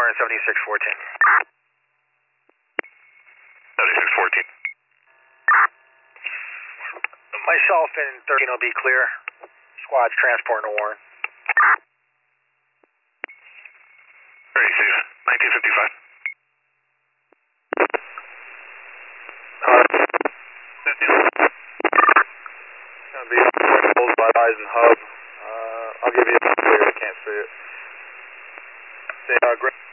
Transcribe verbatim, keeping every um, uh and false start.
Warren, seventy-six fourteen. seventy-six fourteen. Myself and thirteen will be clear. Squad's transporting to Warren. Very safe. nineteen fifty-five. It's going to be holes by Horizon Hub. Uh, I'll give you a clear. I can't see it. Say, uh, Greg.